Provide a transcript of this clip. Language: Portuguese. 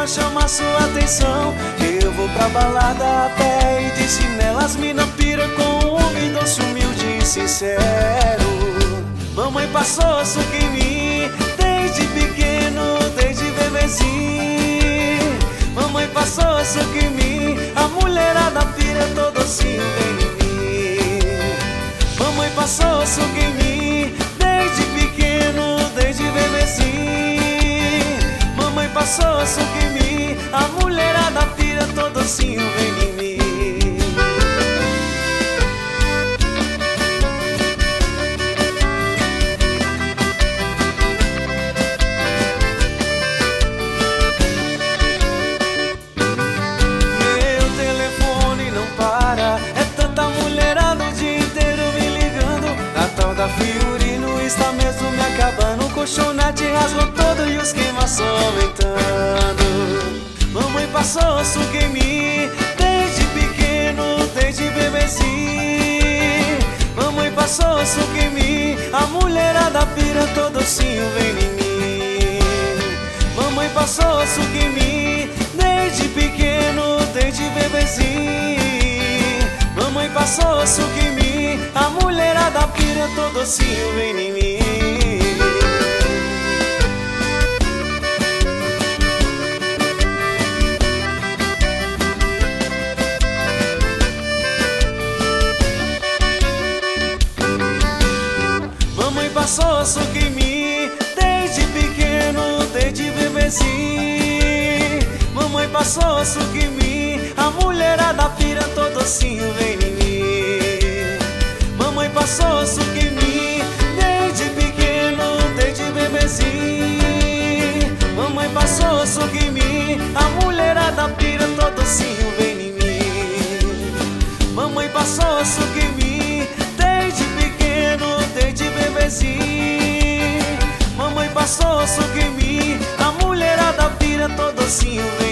pra chamar sua atenção. Eu vou pra balada a pé e de chinelo. As mina pira com um homem doce, humilde e sincero. Mamãe passou suco em mim desde pequeno, desde bebezinho. Mamãe passou suco em mim, a mulherada pira todo docinho vem em mim. Mamãe passou suco em mim desde pequeno, desde bebezinho. Mamãe passou suco em mim, a mulherada pira todo docinho vem em mim. A Fiorino está mesmo me acabando. O colchonete rasgou todo e os queimas só aumentando. Mamãe passou suco em mim desde pequeno, desde bebezinho. Mamãe passou suco em mim, a mulherada pira todo docinho vem em mim. Mamãe passou suco em mim desde pequeno, desde bebezinho. Mamãe passou suco em mim, a mulherada pira todo docinho vem em mim. Mamãe passou suco em mim desde pequeno, desde bebezinho. Mamãe passou suco em mim, a mulherada pira todo docinho vem em mim. Mamãe passou suco em mim desde pequeno, desde bebezinho. Mamãe passou suco em mim, a mulherada pira todo docinho vem em mim. Mamãe passou suco em mim desde pequeno, desde bebezinho. Mamãe passou suco em mim, a mulherada pira todo docinho vem.